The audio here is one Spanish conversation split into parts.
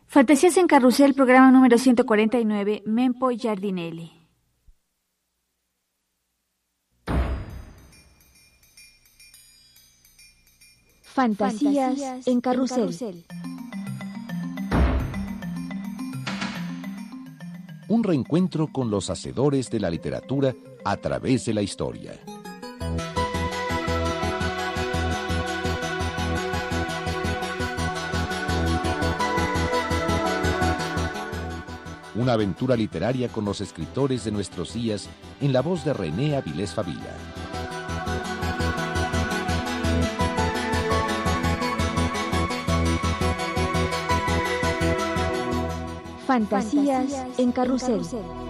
Fantasías en Carrusel, programa número 149, Mempo Giardinelli. Fantasías en Carrusel. Un reencuentro con los hacedores de la literatura a través de la historia. Una aventura literaria con los escritores de nuestros días en la voz de René Avilés Favila. Fantasías en Carrusel.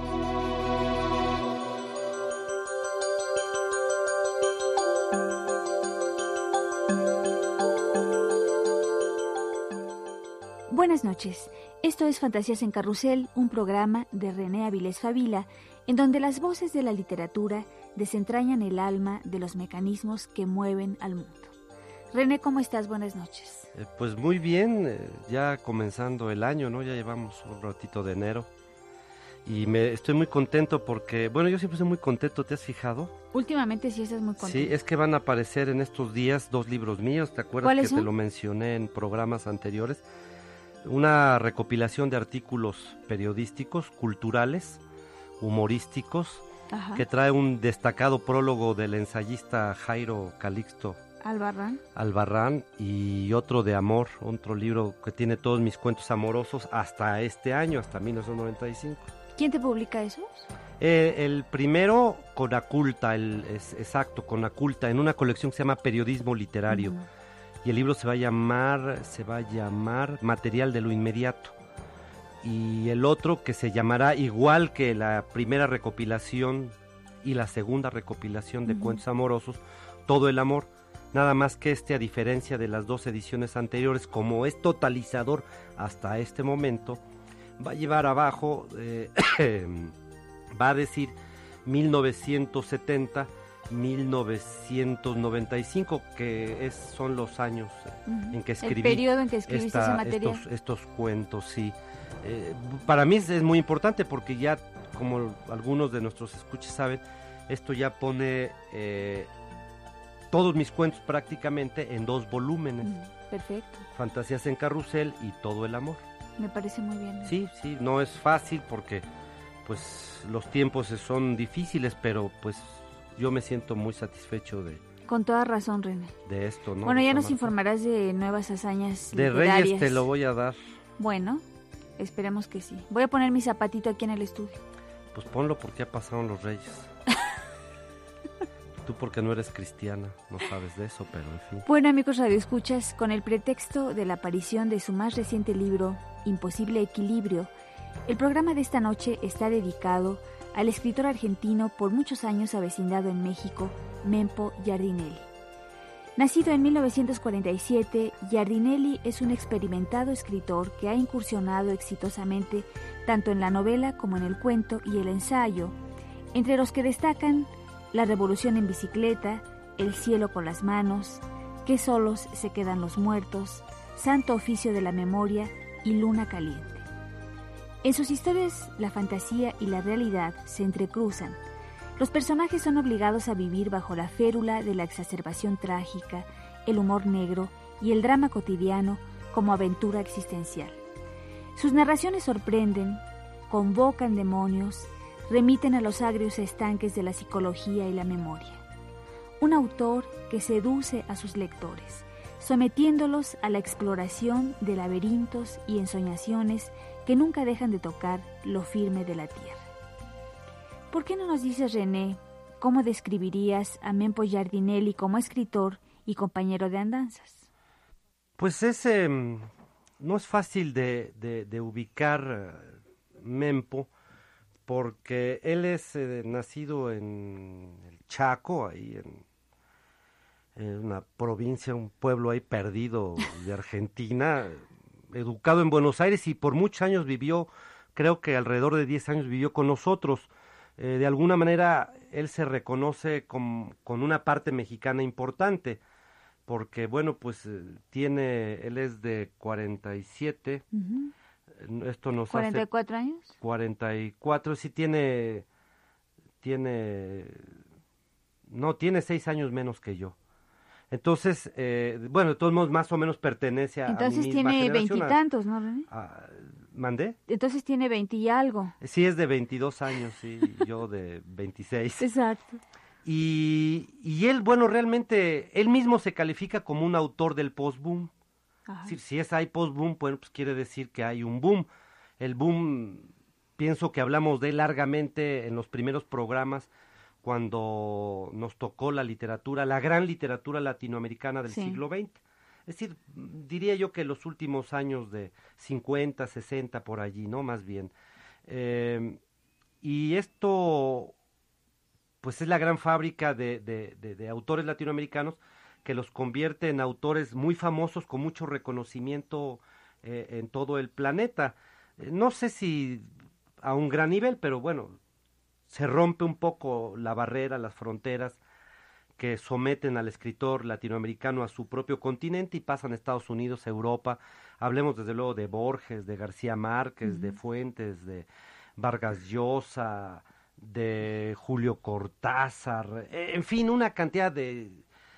Buenas noches. Esto es Fantasías en Carrusel, un programa de René Avilés Favila, en donde las voces de la literatura desentrañan el alma de los mecanismos que mueven al mundo. René, ¿cómo estás? Buenas noches. Pues muy bien, ya comenzando el año, ¿no? Ya llevamos un ratito de enero y estoy muy contento porque, bueno, yo siempre estoy muy contento, ¿te has fijado? Últimamente sí estás muy contento. Sí, es que van a aparecer en estos días 2 libros míos, ¿te acuerdas que te lo mencioné en programas anteriores? Una recopilación de artículos periodísticos, culturales, humorísticos, Ajá. Que trae un destacado prólogo del ensayista Jairo Calixto Albarrán y otro de amor, otro libro que tiene todos mis cuentos amorosos hasta este año, hasta 1995. ¿Quién te publica esos? El primero Conaculta, Conaculta, en una colección que se llama Periodismo Literario. Uh-huh. Y el libro se va a llamar Material de lo Inmediato. Y el otro que se llamará igual que la primera recopilación y la segunda recopilación de cuentos amorosos, Todo el Amor. Nada más que a diferencia de las 2 ediciones anteriores, como es totalizador hasta este momento, va a llevar abajo, va a decir 1970, 1995, que son los años en que escribí. El periodo en que escribiste ese material. Estos cuentos, sí. Para mí es muy importante porque ya, como algunos de nuestros escuchas saben, esto ya pone todos mis cuentos prácticamente en 2 volúmenes. Perfecto. Fantasías en Carrusel y Todo el Amor. Me parece muy bien. Sí, no es fácil porque pues los tiempos son difíciles, pero pues yo me siento muy satisfecho de... Con toda razón, René. De esto, ¿no? Bueno, ya nos informarás de nuevas hazañas de literarias. Reyes te lo voy a dar. Bueno, esperemos que sí. Voy a poner mi zapatito aquí en el estudio. Pues ponlo porque ya pasaron los Reyes. Tú porque no eres cristiana, no sabes de eso, pero en fin. Bueno, amigos radioescuchas, con el pretexto de la aparición de su más reciente libro, Imposible Equilibrio, el programa de esta noche está dedicado al escritor argentino por muchos años avecindado en México, Mempo Giardinelli. Nacido en 1947, Giardinelli es un experimentado escritor que ha incursionado exitosamente tanto en la novela como en el cuento y el ensayo, entre los que destacan La Revolución en Bicicleta, El Cielo con las Manos, Qué solos se quedan los muertos, Santo Oficio de la Memoria y Luna Caliente. En sus historias, la fantasía y la realidad se entrecruzan. Los personajes son obligados a vivir bajo la férula de la exacerbación trágica, el humor negro y el drama cotidiano como aventura existencial. Sus narraciones sorprenden, convocan demonios, remiten a los agrios estanques de la psicología y la memoria. Un autor que seduce a sus lectores, sometiéndolos a la exploración de laberintos y ensoñaciones que nunca dejan de tocar lo firme de la tierra. ¿Por qué no nos dices, René, cómo describirías a Mempo Giardinelli como escritor y compañero de andanzas? Pues no es fácil de ubicar Mempo, porque él es nacido en el Chaco, ahí en una provincia, un pueblo ahí perdido de Argentina, educado en Buenos Aires y por muchos años vivió, creo que alrededor de 10 años vivió con nosotros. De alguna manera él se reconoce con una parte mexicana importante, porque bueno, pues él es de 47, Esto nos ¿44 hace... años? 44, sí tiene 6 años menos que yo. Entonces, bueno, de todos modos, más o menos pertenece a Entonces mi misma tiene generación. veintitantos, ¿no, René? ¿Mandé? Entonces tiene 20 y algo. Sí, es de 22 años, sí, yo de 26. Exacto. Y él, bueno, realmente, él mismo se califica como un autor del post-boom. Ajá. Si hay post-boom, bueno, pues quiere decir que hay un boom. El boom, pienso que hablamos de él largamente en los primeros programas, cuando nos tocó la literatura, la gran literatura latinoamericana del siglo XX. Es decir, diría yo que los últimos años de 50, 60, por allí, ¿no? Más bien. Y esto, pues es la gran fábrica de autores latinoamericanos que los convierte en autores muy famosos, con mucho reconocimiento en todo el planeta. No sé si a un gran nivel, pero bueno, se rompe un poco la barrera, las fronteras que someten al escritor latinoamericano a su propio continente y pasan a Estados Unidos, Europa. Hablemos desde luego de Borges, de García Márquez, de Fuentes, de Vargas Llosa, de Julio Cortázar, en fin, una cantidad de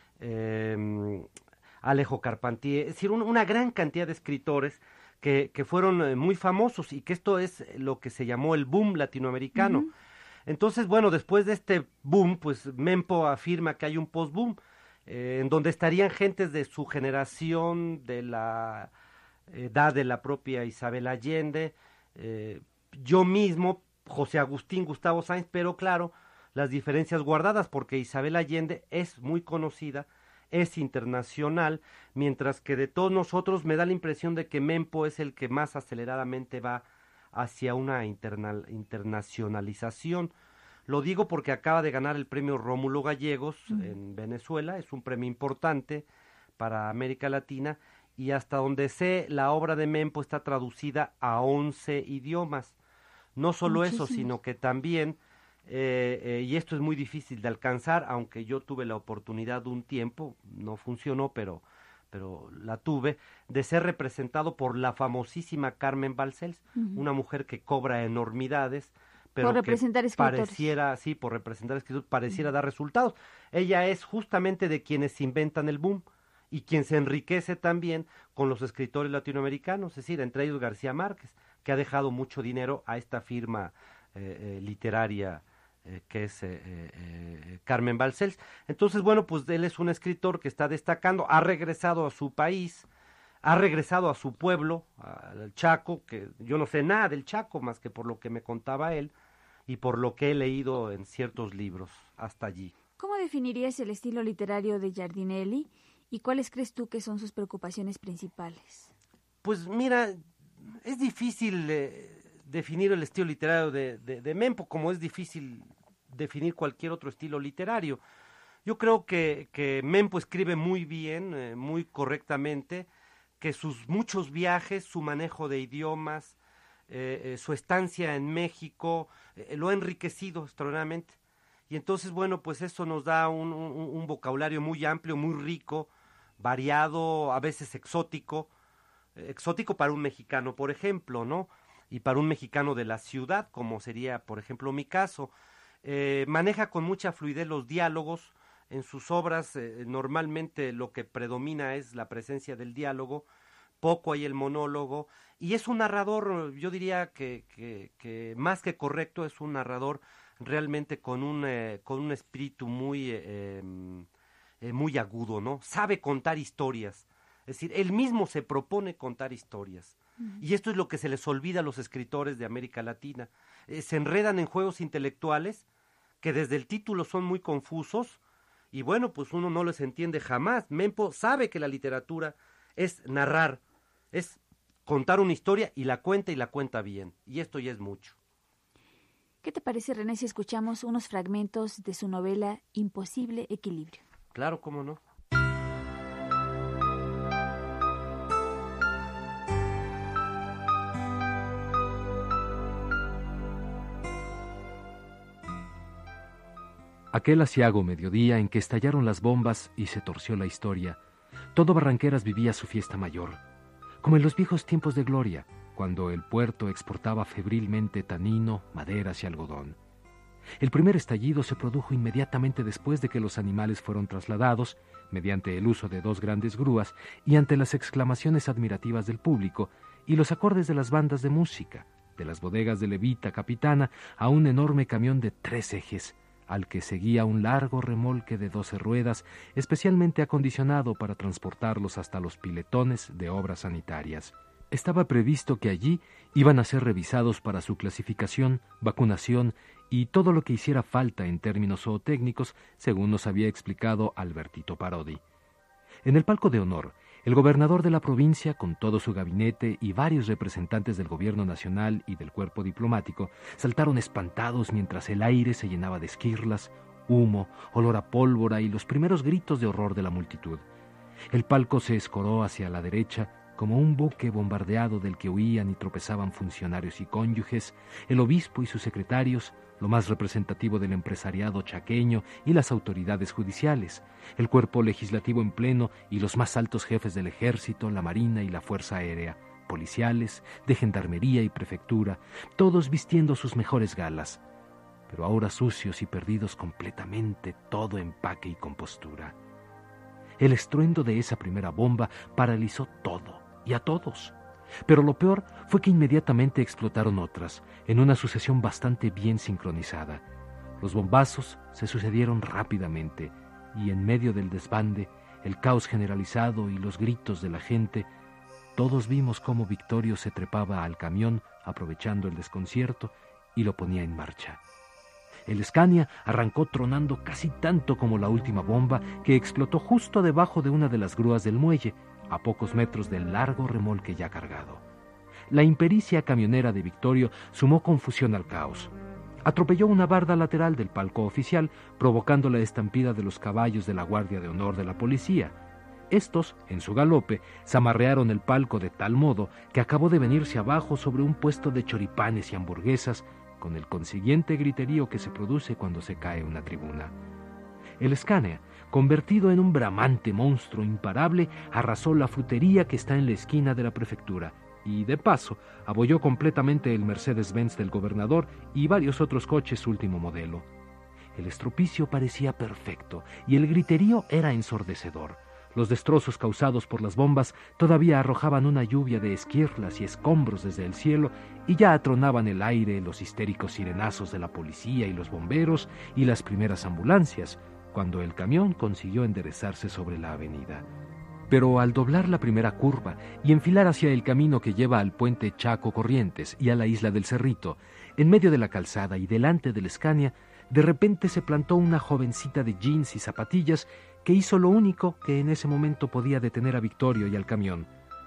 Alejo Carpentier, es decir, una gran cantidad de escritores que fueron muy famosos y que esto es lo que se llamó el boom latinoamericano. Entonces, bueno, después de este boom, pues Mempo afirma que hay un post-boom, en donde estarían gentes de su generación, de la edad de la propia Isabel Allende, yo mismo, José Agustín Gustavo Sáenz, pero claro, las diferencias guardadas, porque Isabel Allende es muy conocida, es internacional, mientras que de todos nosotros me da la impresión de que Mempo es el que más aceleradamente va hacia una internacionalización. Lo digo porque acaba de ganar el premio Rómulo Gallegos en Venezuela, es un premio importante para América Latina, y hasta donde sé, la obra de Mempo está traducida a 11 idiomas. No solo eso, sino que también, y esto es muy difícil de alcanzar, aunque yo tuve la oportunidad de un tiempo, no funcionó, pero la tuve, de ser representado por la famosísima Carmen Balcells, una mujer que cobra enormidades, pero por representar escritores. Por representar escritores, pareciera dar resultados. Ella es justamente de quienes inventan el boom y quien se enriquece también con los escritores latinoamericanos, es decir, entre ellos García Márquez, que ha dejado mucho dinero a esta firma literaria que es Carmen Balcells. Entonces, bueno, pues él es un escritor que está destacando, ha regresado a su país, ha regresado a su pueblo, al Chaco, que yo no sé nada del Chaco más que por lo que me contaba él y por lo que he leído en ciertos libros hasta allí. ¿Cómo definirías el estilo literario de Giardinelli y cuáles crees tú que son sus preocupaciones principales? Pues mira, es difícil definir el estilo literario de Mempo, como es difícil definir cualquier otro estilo literario. Yo creo que Mempo escribe muy bien, muy correctamente, que sus muchos viajes, su manejo de idiomas, su estancia en México, lo ha enriquecido extraordinariamente. Y entonces, bueno, pues eso nos da un vocabulario muy amplio, muy rico, variado, a veces exótico para un mexicano, por ejemplo, ¿no? Y para un mexicano de la ciudad, como sería, por ejemplo, mi caso. Maneja con mucha fluidez los diálogos. En sus obras normalmente lo que predomina es la presencia del diálogo, poco hay el monólogo, y es un narrador, yo diría que más que correcto, es un narrador realmente con un espíritu muy agudo, ¿no? Sabe contar historias, es decir, él mismo se propone contar historias. Y esto es lo que se les olvida a los escritores de América Latina. Se enredan en juegos intelectuales que desde el título son muy confusos y bueno, pues uno no les entiende jamás. Mempo sabe que la literatura es narrar, es contar una historia y la cuenta bien. Y esto ya es mucho. ¿Qué te parece, René, si escuchamos unos fragmentos de su novela Imposible Equilibrio? Claro, cómo no. Aquel aciago mediodía en que estallaron las bombas y se torció la historia, todo Barranqueras vivía su fiesta mayor, como en los viejos tiempos de gloria, cuando el puerto exportaba febrilmente tanino, maderas y algodón. El primer estallido se produjo inmediatamente después de que los animales fueron trasladados, mediante el uso de 2 grandes grúas, y ante las exclamaciones admirativas del público y los acordes de las bandas de música, de las bodegas de Levita Capitana a un enorme camión de 3 ejes, al que seguía un largo remolque de 12 ruedas, especialmente acondicionado para transportarlos hasta los piletones de obras sanitarias. Estaba previsto que allí iban a ser revisados para su clasificación, vacunación y todo lo que hiciera falta en términos zootécnicos, según nos había explicado Albertito Parodi. En el palco de honor, el gobernador de la provincia, con todo su gabinete y varios representantes del gobierno nacional y del cuerpo diplomático, saltaron espantados mientras el aire se llenaba de esquirlas, humo, olor a pólvora y los primeros gritos de horror de la multitud. El palco se escoró hacia la derecha, como un buque bombardeado del que huían y tropezaban funcionarios y cónyuges, el obispo y sus secretarios, lo más representativo del empresariado chaqueño y las autoridades judiciales, el cuerpo legislativo en pleno y los más altos jefes del ejército, la marina y la fuerza aérea, policiales, de gendarmería y prefectura, todos vistiendo sus mejores galas, pero ahora sucios y perdidos completamente todo empaque y compostura. El estruendo de esa primera bomba paralizó todo y a todos. Pero lo peor fue que inmediatamente explotaron otras, en una sucesión bastante bien sincronizada. Los bombazos se sucedieron rápidamente, y en medio del desbande, el caos generalizado y los gritos de la gente, todos vimos cómo Victorio se trepaba al camión, aprovechando el desconcierto, y lo ponía en marcha. El Scania arrancó tronando casi tanto como la última bomba, que explotó justo debajo de una de las grúas del muelle, a pocos metros del largo remolque ya cargado. La impericia camionera de Victorio sumó confusión al caos. Atropelló una barda lateral del palco oficial, provocando la estampida de los caballos de la Guardia de Honor de la policía. Estos, en su galope, zamarrearon el palco de tal modo que acabó de venirse abajo sobre un puesto de choripanes y hamburguesas, con el consiguiente griterío que se produce cuando se cae una tribuna. El Scania, convertido en un bramante monstruo imparable, arrasó la frutería que está en la esquina de la prefectura y, de paso, abolló completamente el Mercedes-Benz del gobernador y varios otros coches último modelo. El estropicio parecía perfecto y el griterío era ensordecedor. Los destrozos causados por las bombas todavía arrojaban una lluvia de esquirlas y escombros desde el cielo y ya atronaban el aire los histéricos sirenazos de la policía y los bomberos y las primeras ambulancias, cuando el camión consiguió enderezarse sobre la avenida. Pero al doblar la primera curva y enfilar hacia el camino que lleva al puente Chaco Corrientes y a la isla del Cerrito, en medio de la calzada y delante del Scania, de repente se plantó una jovencita de jeans y zapatillas que hizo lo único que en ese momento podía detener a Victorio y al camión.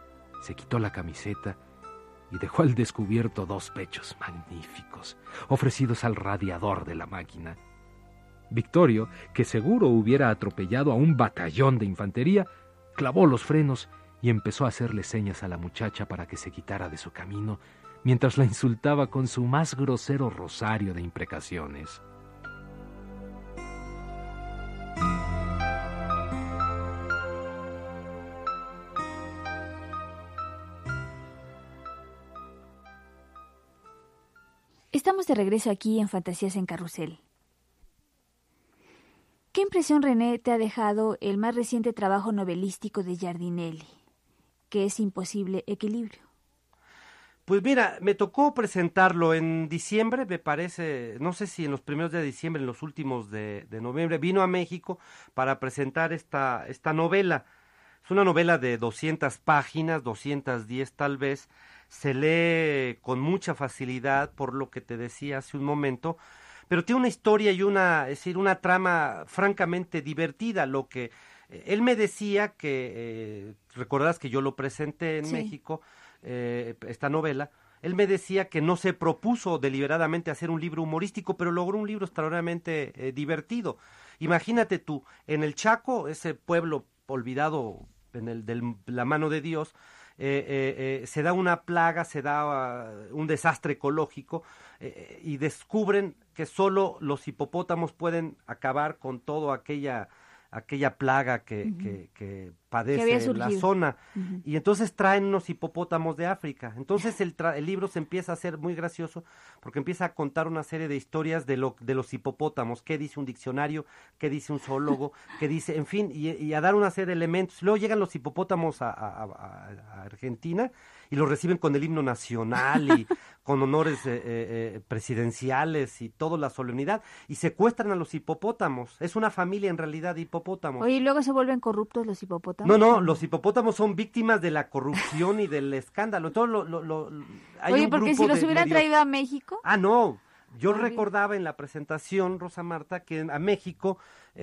Se quitó la camiseta y dejó al descubierto 2 pechos magníficos, ofrecidos al radiador de la máquina. Victorio, que seguro hubiera atropellado a un batallón de infantería, clavó los frenos y empezó a hacerle señas a la muchacha para que se quitara de su camino, mientras la insultaba con su más grosero rosario de imprecaciones. Estamos de regreso aquí en Fantasías en Carrusel. ¿Qué impresión, René, te ha dejado el más reciente trabajo novelístico de Giardinelli, que es Imposible Equilibrio? Pues mira, me tocó presentarlo en diciembre, me parece, no sé si en los primeros días de diciembre, en los últimos de noviembre, vino a México para presentar esta novela. Es una novela de 200 páginas, 210 tal vez, se lee con mucha facilidad, por lo que te decía hace un momento, pero tiene una historia y una trama francamente divertida. Lo que él me decía que, recordarás que yo lo presenté en México, esta novela, él me decía que no se propuso deliberadamente hacer un libro humorístico, pero logró un libro extraordinariamente divertido. Imagínate tú, en el Chaco, ese pueblo olvidado de la mano de Dios, se da una plaga, se da un desastre ecológico, y descubren que solo los hipopótamos pueden acabar con toda aquella plaga que padece la zona. Y entonces traen unos hipopótamos de África. Entonces el libro se empieza a hacer muy gracioso porque empieza a contar una serie de historias de los hipopótamos. ¿Qué dice un diccionario? ¿Qué dice un zoólogo? ¿Qué dice? En fin, y a dar una serie de elementos. Luego llegan los hipopótamos a Argentina y los reciben con el himno nacional y con honores presidenciales y toda la solemnidad, y secuestran a los hipopótamos. Es una familia en realidad de hipopótamos. Oye, ¿y luego se vuelven corruptos los hipopótamos? No, los hipopótamos son víctimas de la corrupción y del escándalo. Entonces, hay Oye, un porque grupo si los de hubieran medios... traído a México... No, yo Muy bien. recordaba en la presentación, Rosa Marta, que a México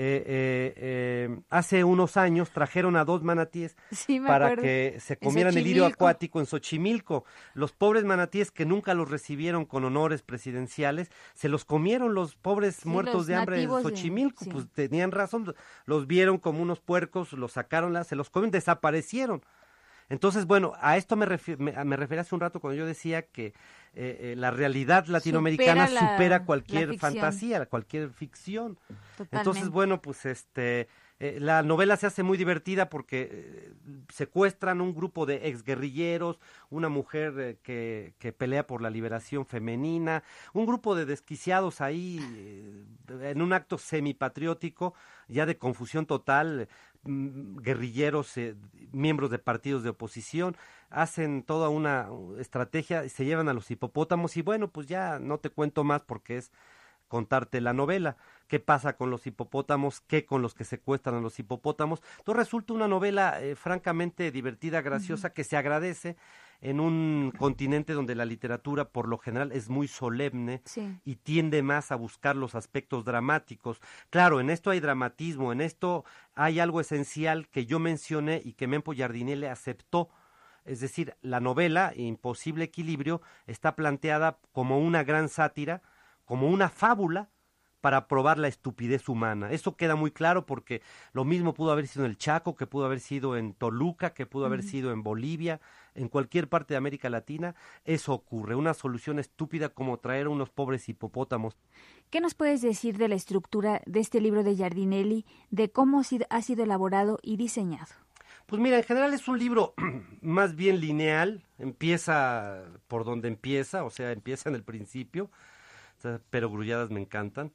hace unos años trajeron a 2 manatíes Sí, me para acuerdo. que se En comieran el lirio Xochimilco. acuático en Xochimilco. Los pobres manatíes que nunca los recibieron con honores presidenciales, se los comieron los pobres Sí, muertos los de hambre en nativos de- Xochimilco. sí. Pues tenían razón, los vieron como unos puercos, los sacaron, se los comieron, desaparecieron. Entonces, bueno, a esto me refería hace un rato cuando yo decía que la realidad latinoamericana supera cualquier ficción. fantasía, cualquier ficción. Totalmente. Entonces, bueno, pues la novela se hace muy divertida porque secuestran un grupo de exguerrilleros, una mujer que pelea por la liberación femenina, un grupo de desquiciados ahí en un acto semipatriótico, ya de confusión total, guerrilleros, miembros de partidos de oposición, hacen toda una estrategia, se llevan a los hipopótamos y bueno, pues ya no te cuento más porque es contarte la novela, qué pasa con los hipopótamos, qué con los que secuestran a los hipopótamos. Entonces resulta una novela francamente divertida, graciosa, que se agradece en un continente donde la literatura por lo general es muy solemne Sí. y tiende más a buscar los aspectos dramáticos. Claro, en esto hay dramatismo, en esto hay algo esencial que yo mencioné y que Mempo Giardinelli aceptó. Es decir, la novela Imposible Equilibrio está planteada como una gran sátira, como una fábula para probar la estupidez humana. Eso queda muy claro porque lo mismo pudo haber sido en el Chaco, que pudo haber sido en Toluca, que pudo haber sido en Bolivia, en cualquier parte de América Latina. Eso ocurre, una solución estúpida como traer a unos pobres hipopótamos. ¿Qué nos puedes decir de la estructura de este libro de Giardinelli, de cómo ha sido elaborado y diseñado? Pues mira, en general es un libro más bien lineal, empieza por donde empieza, o sea, empieza en el principio, pero grulladas me encantan,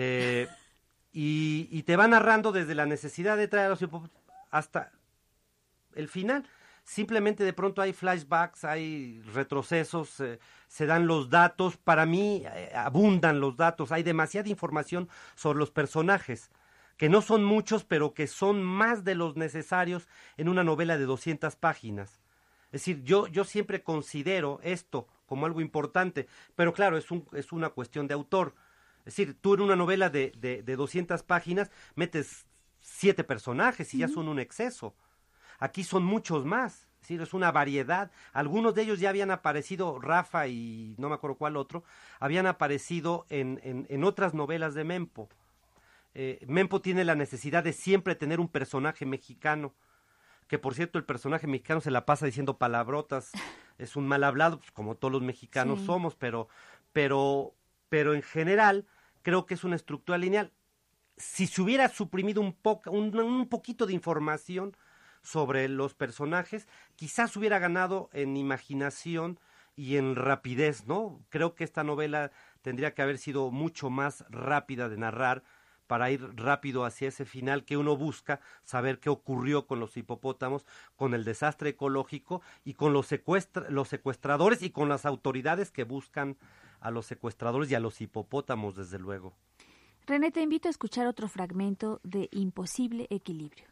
y te va narrando desde la necesidad de traer a los hipopótamos hasta el final. Simplemente de pronto hay flashbacks, hay retrocesos, se dan los datos, para mí abundan los datos, hay demasiada información sobre los personajes, que no son muchos, pero que son más de los necesarios en una novela de 200 páginas. Es decir, yo siempre considero esto como algo importante, pero claro, es una cuestión de autor. Es decir, tú en una novela de 200 páginas metes 7 personajes y ya son un exceso. Aquí son muchos más, es decir, es una variedad. Algunos de ellos ya habían aparecido, Rafa y no me acuerdo cuál otro, habían aparecido en otras novelas de Mempo. Mempo tiene la necesidad de siempre tener un personaje mexicano, que por cierto el personaje mexicano se la pasa diciendo palabrotas, es un mal hablado, pues como todos los mexicanos Sí. somos, pero en general creo que es una estructura lineal. Si se hubiera suprimido un poquito de información sobre los personajes, quizás hubiera ganado en imaginación y en rapidez, ¿no? Creo que esta novela tendría que haber sido mucho más rápida de narrar para ir rápido hacia ese final que uno busca, saber qué ocurrió con los hipopótamos, con el desastre ecológico y con los secuestradores y con las autoridades que buscan a los secuestradores y a los hipopótamos, desde luego. René, te invito a escuchar otro fragmento de Imposible Equilibrio.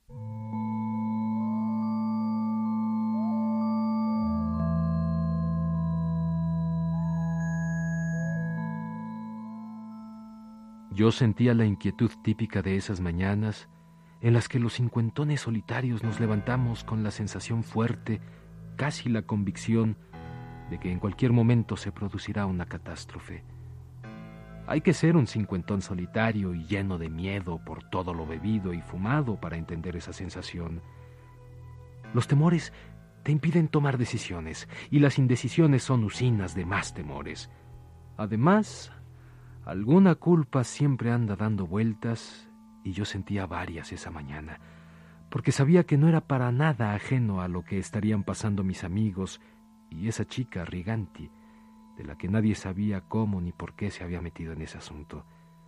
Yo sentía la inquietud típica de esas mañanas en las que los cincuentones solitarios nos levantamos con la sensación fuerte, casi la convicción, de que en cualquier momento se producirá una catástrofe. Hay que ser un cincuentón solitario y lleno de miedo por todo lo bebido y fumado para entender esa sensación. Los temores te impiden tomar decisiones y las indecisiones son usinas de más temores. Además, alguna culpa siempre anda dando vueltas y yo sentía varias esa mañana. porque sabía que no era para nada ajeno a lo que estarían pasando mis amigos y esa chica Riganti, de la que nadie sabía cómo ni por qué se había metido en ese asunto.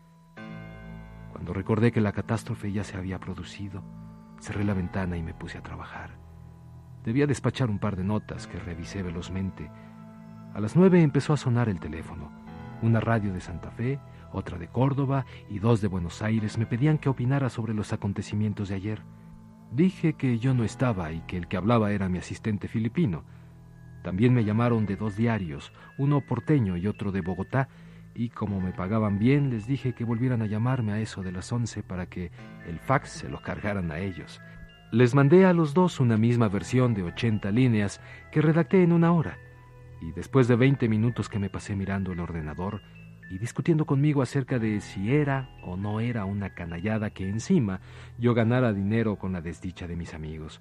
Cuando recordé que la catástrofe ya se había producido, cerré la ventana y me puse a trabajar. Debía despachar un par de notas que revisé velozmente. A las 9 empezó a sonar el teléfono. Una radio de Santa Fe, otra de Córdoba y 2 de Buenos Aires me pedían que opinara sobre los acontecimientos de ayer. Dije que yo no estaba y que el que hablaba era mi asistente filipino. También me llamaron de 2 diarios, uno porteño y otro de Bogotá, y como me pagaban bien, les dije que volvieran a llamarme a eso de las 11 para que el fax se lo cargaran a ellos. Les mandé a los 2 una misma versión de 80 líneas que redacté en 1 hora, y después de 20 minutos que me pasé mirando el ordenador y discutiendo conmigo acerca de si era o no era una canallada que encima yo ganara dinero con la desdicha de mis amigos.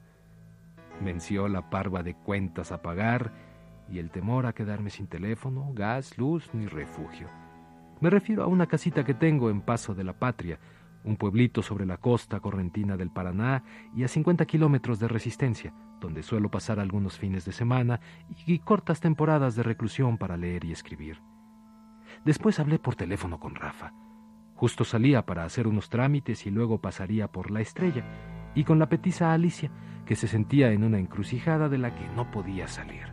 Venció la parva de cuentas a pagar y el temor a quedarme sin teléfono, gas, luz ni refugio. Me refiero a una casita que tengo en Paso de la Patria, un pueblito sobre la costa correntina del Paraná y a 50 kilómetros de Resistencia, donde suelo pasar algunos fines de semana y cortas temporadas de reclusión para leer y escribir. Después hablé por teléfono con Rafa. Justo salía para hacer unos trámites y luego pasaría por La Estrella, y con la petiza Alicia, que se sentía en una encrucijada de la que no podía salir.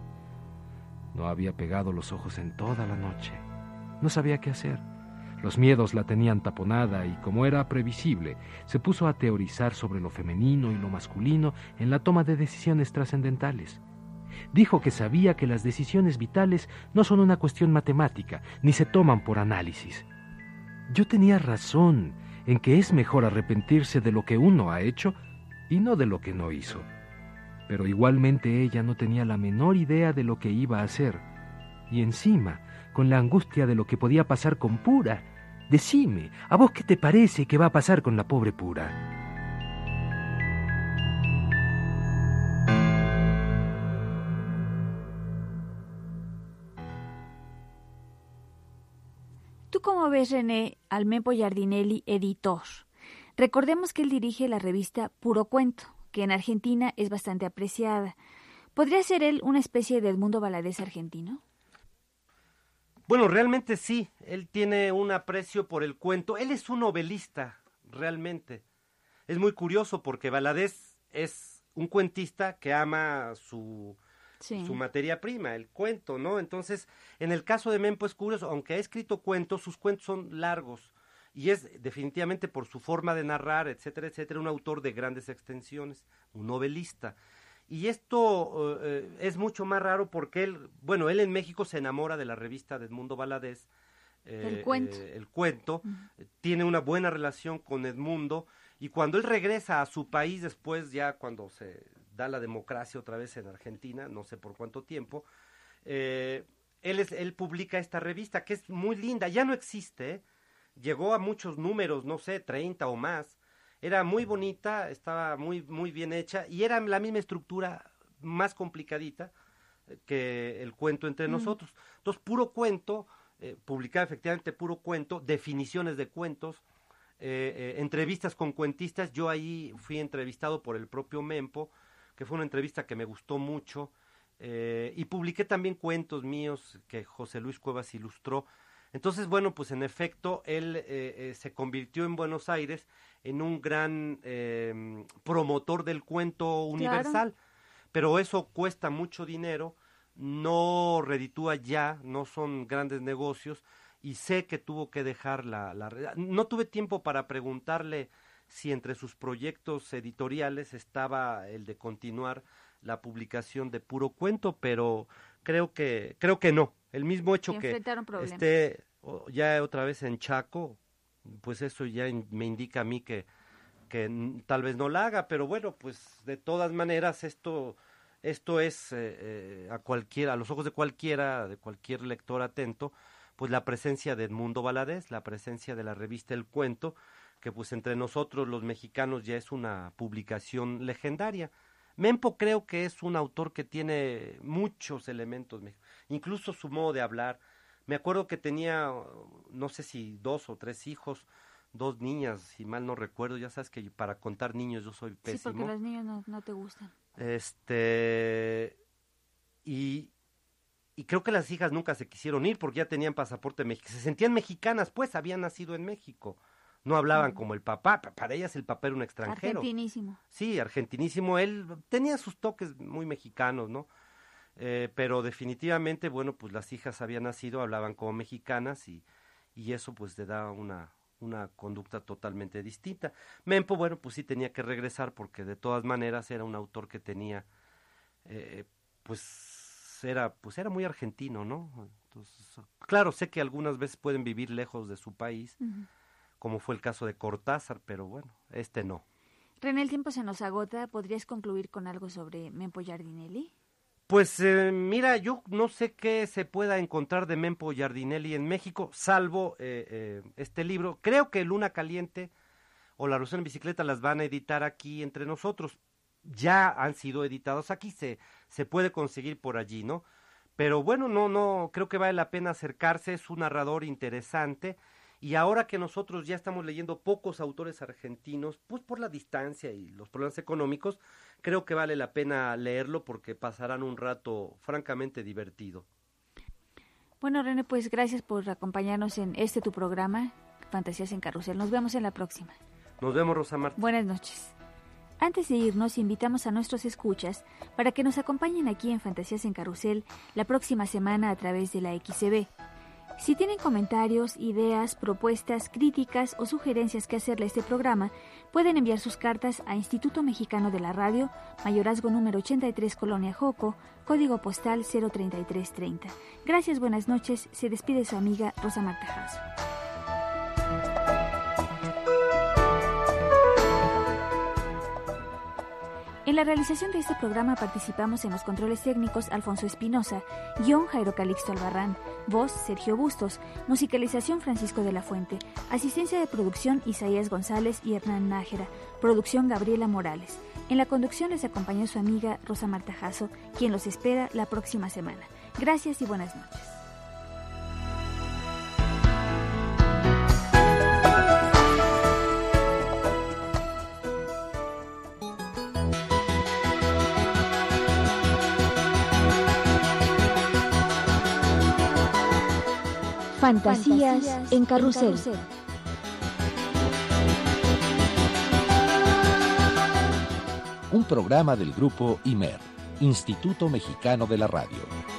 No había pegado los ojos en toda la noche. No sabía qué hacer. Los miedos la tenían taponada y, como era previsible, se puso a teorizar sobre lo femenino y lo masculino en la toma de decisiones trascendentales. Dijo que sabía que las decisiones vitales no son una cuestión matemática, ni se toman por análisis. Yo tenía razón en que es mejor arrepentirse de lo que uno ha hecho y no de lo que no hizo. Pero igualmente ella no tenía la menor idea de lo que iba a hacer. Y encima, con la angustia de lo que podía pasar con Pura. Decime, ¿a vos qué te parece que va a pasar con la pobre Pura? ¿Tú cómo ves, René, al Mempo Giardinelli, editor? Recordemos que él dirige la revista Puro Cuento, que en Argentina es bastante apreciada. ¿Podría ser él una especie de Edmundo Valadez argentino? Bueno, realmente sí, él tiene un aprecio por el cuento. Él es un novelista, realmente. Es muy curioso porque Valadez es un cuentista que ama su materia prima, el cuento, ¿no? Entonces, en el caso de Mempo es curioso, aunque ha escrito cuentos, sus cuentos son largos y es definitivamente por su forma de narrar, etcétera, etcétera, un autor de grandes extensiones, un novelista. Y esto es mucho más raro porque él en México se enamora de la revista de Edmundo Valadez, El Cuento. El Cuento, tiene una buena relación con Edmundo, y cuando él regresa a su país después, ya cuando se da la democracia otra vez en Argentina, no sé por cuánto tiempo, él publica esta revista que es muy linda, ya no existe, llegó a muchos números, no sé, 30 o más. Era muy bonita, estaba muy, muy bien hecha y era la misma estructura, más complicadita que el cuento entre nosotros. Entonces, Puro Cuento, publicaba efectivamente Puro Cuento, definiciones de cuentos, entrevistas con cuentistas. Yo ahí fui entrevistado por el propio Mempo, que fue una entrevista que me gustó mucho, y publiqué también cuentos míos que José Luis Cuevas ilustró. Entonces, bueno, pues en efecto, él se convirtió en Buenos Aires en un gran promotor del cuento universal, pero eso cuesta mucho dinero, no reditúa ya, no son grandes negocios, y sé que tuvo que dejar no tuve tiempo para preguntarle si entre sus proyectos editoriales estaba el de continuar la publicación de Puro Cuento, pero creo que no. El mismo hecho que esté ya otra vez en Chaco, pues eso ya me indica a mí que tal vez no la haga, pero bueno, pues de todas maneras esto es a los ojos de cualquier lector atento, pues la presencia de Edmundo Valadez, la presencia de la revista El Cuento, que pues entre nosotros los mexicanos ya es una publicación legendaria. Mempo creo que es un autor que tiene muchos elementos, incluso su modo de hablar. Me acuerdo que tenía, no sé si 2 o 3 hijos. 2 niñas, si mal no recuerdo. Ya sabes que para contar niños yo soy pésimo. Sí, porque los niños no te gustan. Y creo que las hijas nunca se quisieron ir porque ya tenían pasaporte mexicano. Se sentían mexicanas, pues, habían nacido en México. No hablaban como el papá. Para ellas el papá era un extranjero. Argentinísimo. Sí, argentinísimo. Él tenía sus toques muy mexicanos, ¿no? Pero definitivamente, bueno, pues las hijas habían nacido, hablaban como mexicanas y eso pues le da una conducta totalmente distinta. Mempo, bueno, pues sí tenía que regresar porque de todas maneras era un autor que tenía, era muy argentino, ¿no? Entonces, claro, sé que algunas veces pueden vivir lejos de su país, como fue el caso de Cortázar, pero bueno, no. René, el tiempo se nos agota. ¿Podrías concluir con algo sobre Mempo Giardinelli? Pues mira, yo no sé qué se pueda encontrar de Mempo Giardinelli en México, salvo este libro. Creo que Luna Caliente o La Revolución en Bicicleta las van a editar aquí entre nosotros. Ya han sido editados aquí, se puede conseguir por allí, ¿no? Pero bueno, no, creo que vale la pena acercarse, es un narrador interesante. Y ahora que nosotros ya estamos leyendo pocos autores argentinos, pues por la distancia y los problemas económicos, creo que vale la pena leerlo porque pasarán un rato francamente divertido. Bueno, René, pues gracias por acompañarnos en tu programa, Fantasías en Carrusel. Nos vemos en la próxima. Nos vemos, Rosa Marta. Buenas noches. Antes de irnos, invitamos a nuestros escuchas para que nos acompañen aquí en Fantasías en Carrusel la próxima semana a través de la XCB. Si tienen comentarios, ideas, propuestas, críticas o sugerencias que hacerle a este programa, pueden enviar sus cartas a Instituto Mexicano de la Radio, Mayorazgo número 83, Colonia Joco, código postal 03330. Gracias, buenas noches. Se despide su amiga Rosa Marta Jasso. En la realización de este programa participamos en los controles técnicos Alfonso Espinosa, guión Jairo Calixto Albarrán, voz Sergio Bustos, musicalización Francisco de la Fuente, asistencia de producción Isaías González y Hernán Nájera, producción Gabriela Morales. En la conducción les acompañó su amiga Rosa Marta Jasso, quien los espera la próxima semana. Gracias y buenas noches. Fantasías en Carrusel. Un programa del grupo IMER, Instituto Mexicano de la Radio.